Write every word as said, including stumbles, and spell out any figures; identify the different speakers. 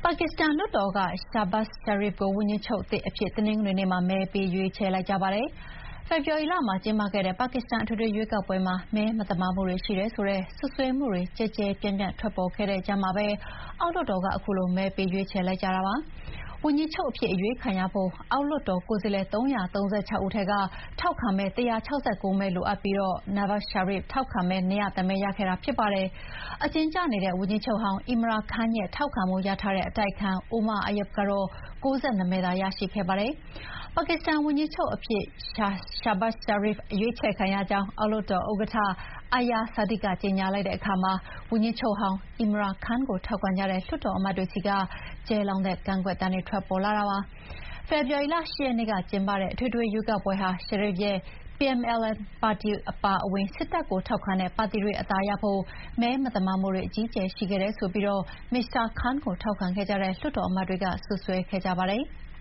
Speaker 1: ပါကစ္စတန်လွှတ်တော်က Shahbaz Sharif ကိုဝန်ကြီးချုပ်သစ်အဖြစ်တနင်္ဂနွေနေ့မှာမဲပေးရွေးချယ်လိုက်ကြပါတယ်။ဖေဖော်ဝါရီလမှာကျင်းပခဲ့တဲ့ပါကစ္စတန်အထွေထွေရွေးကောက်ပွဲမှာမဲမသမာမှုတွေရှိတယ်ဆိုတဲ့စွပ်စွဲမှုတွေကျယ်ကျယ်ပြန့်ပြန့်ထွက်ပေါ်ခဲ့တဲ့ကြားမှာပဲအောက်လွှတ်တော်ကခုလိုမဲပေးရွေးချယ်လိုက်ကြတာပါ။ဝန်ကြီးချုပ်အဖြစ်အရွေးခံရဖို့အောက်လွှတ်တော်ကိုယ်စားလှယ်သုံးရာသုံးဆယ့်ခြောက်ဦးထဲကထောက်ခံမဲ၁ရာ၆၉မဲလိုအပ်ပြီး Nawaz Sharif ထောက်ခံမဲ၂၀၁မဲရခဲ့တာဖြစ်ပါတယ်။အကျဉ်းကျနေတဲ့ဝန်ကြီးချုပ်ဟောင်း Imran Khan ရဲ့ထောက်ခံမှုရထားတဲ့အတိုက်အခံ Omar Arif ကတော့၉၂မဲသာရရှိခဲ့ပါတယ်။ပါကစ္စတန်ဝန်ကြီးချုပ်အဖြစ် Shahbaz Sharif ရွေးချယ်ခံရကြောင်းအောက်လွှတ်တော်ဥက္ကဋ္ဌ Ayar Sadiq ကကြေညာလိုက်တဲ့အခါမှာဝန်ကြီးချုပ်ဟောင်း Imran Khan ကိုထောက်ခံကြတဲ့လွှတ်တော်အမတ်တွေဆီကကျယ်လောင်တဲ့ကန့်ကွက်သံတွေထွက်ပေါ်လာတာပါ။ဖေဖော်ဝါရီလ၈ရက်နေ့ကကျင်းပတဲ့အထွေထွေရွေးကောက်ပွဲဟာ Sharif ရဲ့ P M L N ပါတီအပါအဝင်စစ်တပ်ကိုထောက်ခံတဲ့ပါတီတွေအသာရဖို့မဲမသမာမှုတွေအကြီးအကျယ်ရှိခဲ့တယ်ဆိုပြီးမစ္စတာ Khan ကိုထောက်ခံခဲ့ကြတဲ့လွှတ်တော်အမတ်တွေကစွပ်စွဲခဲ့ကြပါတယ်။